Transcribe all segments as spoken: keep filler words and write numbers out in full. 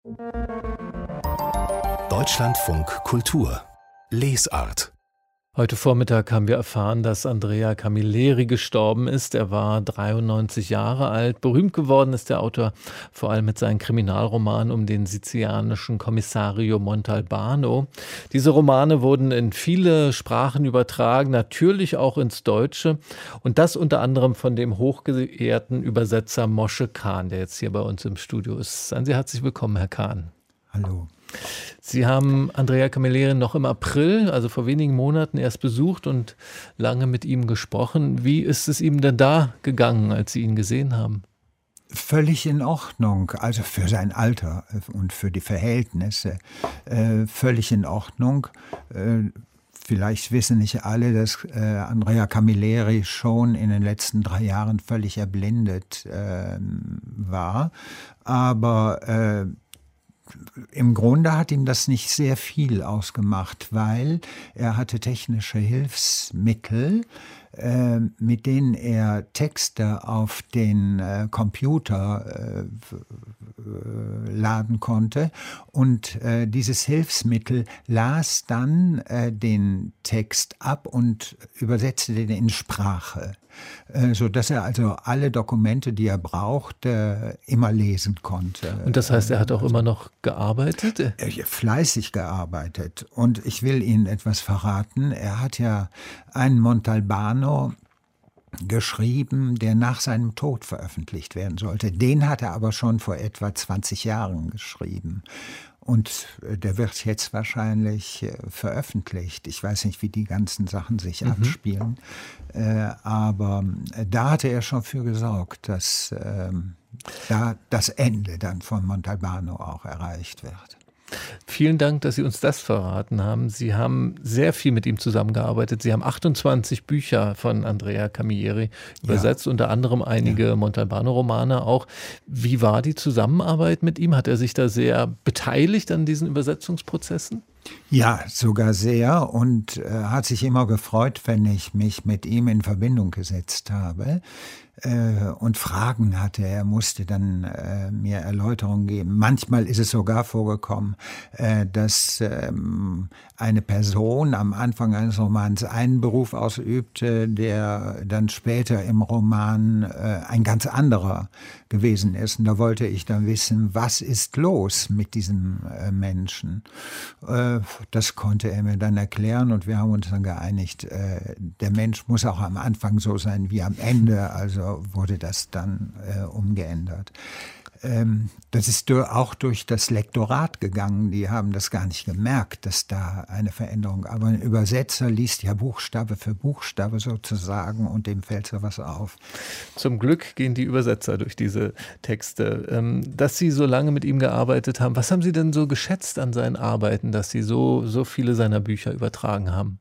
Deutschlandfunk Kultur Lesart. Heute Vormittag haben wir erfahren, dass Andrea Camilleri gestorben ist. Er war dreiundneunzig Jahre alt. Berühmt geworden ist der Autor vor allem mit seinen Kriminalromanen um den sizilianischen Kommissario Montalbano. Diese Romane wurden in viele Sprachen übertragen, natürlich auch ins Deutsche. Und das unter anderem von dem hochgeehrten Übersetzer Moshe Kahn, der jetzt hier bei uns im Studio ist. Seien Sie herzlich willkommen, Herr Kahn. Hallo. Sie haben Andrea Camilleri noch im April, also vor wenigen Monaten, erst besucht und lange mit ihm gesprochen. Wie ist es ihm denn da gegangen, als Sie ihn gesehen haben? Völlig in Ordnung, also für sein Alter und für die Verhältnisse äh, völlig in Ordnung. Äh, vielleicht wissen nicht alle, dass äh, Andrea Camilleri schon in den letzten drei Jahren völlig erblindet äh, war, aber äh, im Grunde hat ihm das nicht sehr viel ausgemacht, weil er hatte technische Hilfsmittel, äh, mit denen er Texte auf den äh, Computer äh, laden konnte. Und äh, dieses Hilfsmittel las dann äh, den Text ab und übersetzte den in Sprache, äh, sodass er also alle Dokumente, die er brauchte, immer lesen konnte. Und das heißt, er hat auch also, immer noch gearbeitet? Er hat fleißig gearbeitet. Und ich will Ihnen etwas verraten. Er hat ja einen Montalbano geschrieben, der nach seinem Tod veröffentlicht werden sollte. Den hat er aber schon vor etwa zwanzig Jahren geschrieben. Und der wird jetzt wahrscheinlich veröffentlicht. Ich weiß nicht, wie die ganzen Sachen sich mhm. abspielen. Äh, aber da hatte er schon für gesorgt, dass äh, da das Ende dann von Montalbano auch erreicht wird. Vielen Dank, dass Sie uns das verraten haben. Sie haben sehr viel mit ihm zusammengearbeitet. Sie haben achtundzwanzig Bücher von Andrea Camilleri übersetzt, ja. unter anderem einige ja. Montalbano-Romane auch. Wie war die Zusammenarbeit mit ihm? Hat er sich da sehr beteiligt an diesen Übersetzungsprozessen? Ja, sogar sehr, und äh, hat sich immer gefreut, wenn ich mich mit ihm in Verbindung gesetzt habe äh, und Fragen hatte. Er musste dann äh, mir Erläuterungen geben. Manchmal ist es sogar vorgekommen, äh, dass ähm, eine Person am Anfang eines Romans einen Beruf ausübte, der dann später im Roman äh, ein ganz anderer gewesen ist. Und da wollte ich dann wissen, was ist los mit diesem äh, Menschen? Äh, Das konnte er mir dann erklären, und wir haben uns dann geeinigt, äh, der Mensch muss auch am Anfang so sein wie am Ende, also wurde das dann äh, umgeändert. Ähm, das ist durch, auch durch das Lektorat gegangen, die haben das gar nicht gemerkt, dass da eine Veränderung, aber ein Übersetzer liest ja Buchstabe für Buchstabe sozusagen, und dem fällt so was auf. Zum Glück gehen die Übersetzer durch diese Texte. Ähm, dass Sie so lange mit ihm gearbeitet haben, was haben Sie denn so geschätzt an seinen Arbeiten, dass Sie so, so viele seiner Bücher übertragen haben?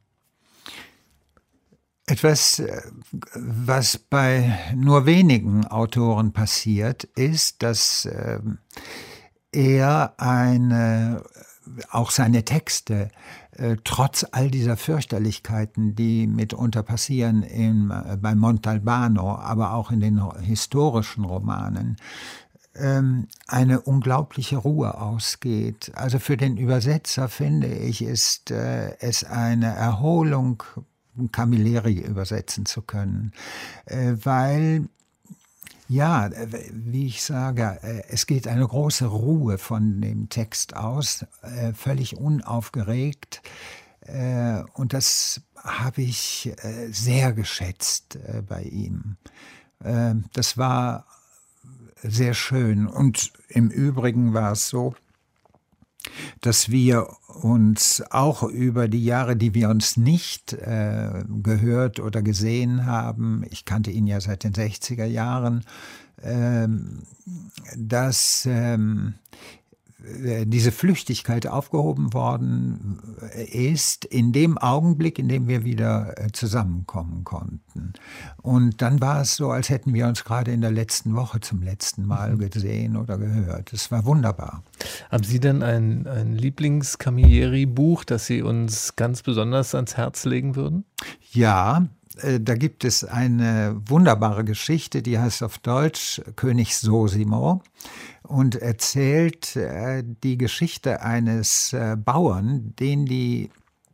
Etwas, was bei nur wenigen Autoren passiert, ist, dass äh, er eine, auch seine Texte, äh, trotz all dieser Fürchterlichkeiten, die mitunter passieren im, äh, bei Montalbano, aber auch in den historischen Romanen, ähm, eine unglaubliche Ruhe ausgeht. Also für den Übersetzer, finde ich, ist äh, es eine Erholung, Camilleri übersetzen zu können, äh, weil, ja, wie ich sage, äh, es geht eine große Ruhe von dem Text aus, äh, völlig unaufgeregt, äh, und das habe ich äh, sehr geschätzt äh, bei ihm. Äh, das war sehr schön, und im Übrigen war es so, dass wir uns auch über die Jahre, die wir uns nicht äh, gehört oder gesehen haben, ich kannte ihn ja seit den sechziger Jahren, ähm, dass ähm, diese Flüchtigkeit aufgehoben worden ist in dem Augenblick, in dem wir wieder zusammenkommen konnten. Und dann war es so, als hätten wir uns gerade in der letzten Woche zum letzten Mal gesehen oder gehört. Es war wunderbar. Haben Sie denn ein, ein Lieblings-Camilleri-Buch, das Sie uns ganz besonders ans Herz legen würden? Ja, da gibt es eine wunderbare Geschichte, die heißt auf Deutsch König Sosimo. und erzählt äh, die Geschichte eines äh, Bauern, den die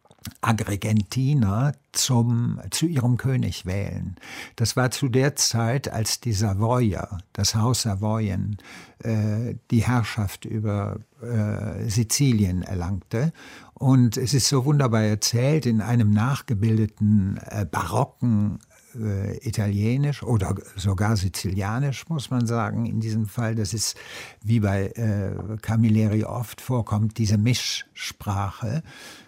Agrigentiner zum, zu ihrem König wählen. Das war zu der Zeit, als die Savoyer, das Haus Savoyen, äh, die Herrschaft über äh, Sizilien erlangte. Und es ist so wunderbar erzählt in einem nachgebildeten, äh, barocken äh, Italienisch oder sogar Sizilianisch, muss man sagen, in diesem Fall. Das ist, wie bei äh, Camilleri oft vorkommt, diese Mischsprache.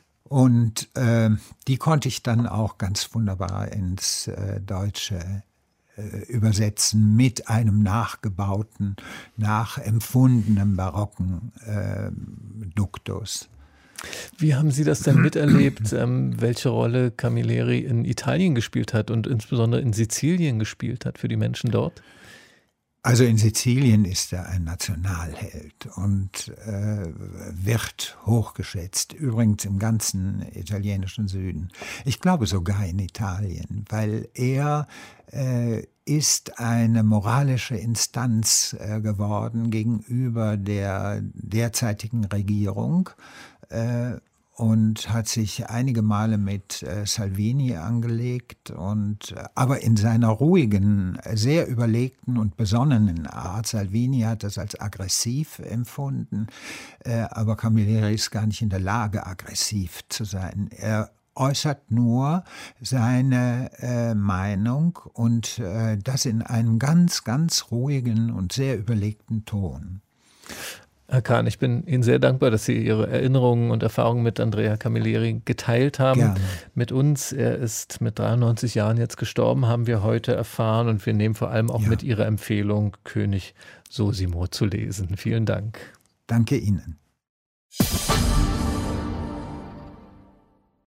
Und äh, die konnte ich dann auch ganz wunderbar ins äh, Deutsche äh, übersetzen mit einem nachgebauten, nachempfundenen barocken äh, Duktus. Wie haben Sie das denn miterlebt, ähm, welche Rolle Camilleri in Italien gespielt hat und insbesondere in Sizilien gespielt hat für die Menschen dort? Also in Sizilien ist er ein Nationalheld und äh, wird hochgeschätzt, übrigens im ganzen italienischen Süden. Ich glaube sogar in Italien, weil er äh, ist eine moralische Instanz äh, geworden gegenüber der derzeitigen Regierung äh, und hat sich einige Male mit äh, Salvini angelegt, und, äh, aber in seiner ruhigen, sehr überlegten und besonnenen Art. Salvini hat das als aggressiv empfunden, äh, aber Camilleri ist gar nicht in der Lage, aggressiv zu sein. Er äußert nur seine äh, Meinung und äh, das in einem ganz, ganz ruhigen und sehr überlegten Ton. Herr Kahn, ich bin Ihnen sehr dankbar, dass Sie Ihre Erinnerungen und Erfahrungen mit Andrea Camilleri geteilt haben. Gerne. Mit uns. Er ist mit dreiundneunzig Jahren jetzt gestorben, haben wir heute erfahren, und wir nehmen vor allem auch Ja. mit Ihrer Empfehlung König Sosimo zu lesen. Vielen Dank. Danke Ihnen.